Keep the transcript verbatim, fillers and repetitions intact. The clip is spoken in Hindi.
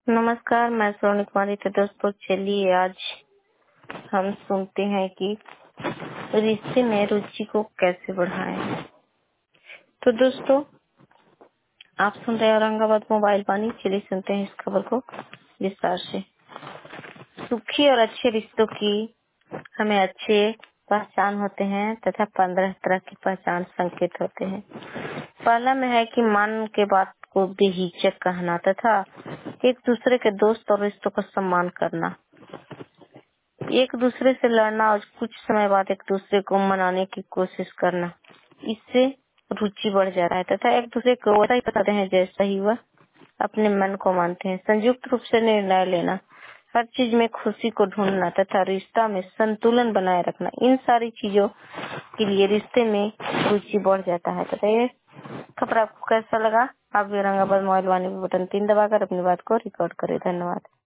नमस्कार, मैं सोनी कुमारी। तो दोस्तों चलिए आज हम सुनते हैं कि रिश्ते में रुचि को कैसे बढ़ाएं। तो दोस्तों आप सुन रहे हैं औरंगाबाद मोबाइल वाणी। चलिए सुनते हैं इस खबर को विस्तार से। सुखी और अच्छे रिश्तों की हमें अच्छे पहचान होते हैं तथा पंद्रह तरह की पहचान संकेत होते हैं। पहला में है कि मन के बात को बेहिचक कहना तथा एक दूसरे के दोस्त और रिश्तों का सम्मान करना। एक दूसरे से लड़ना और कुछ समय बाद एक दूसरे को मनाने की कोशिश करना, इससे रुचि बढ़ जाता है तथा एक दूसरे को वैसा ही बताते हैं जैसा ही वह अपने मन को मानते हैं। संयुक्त रूप से निर्णय लेना, हर चीज में खुशी को ढूंढना तथा रिश्ता में संतुलन बनाए रखना, इन सारी चीजों के लिए रिश्ते में रुचि बढ़ जाता है। तथा ये खबर आपको कैसा लगा? आप भी औरंगाबाद मोबाइल वाणी बटन तीन दबाकर अपनी बात को रिकॉर्ड करें। धन्यवाद।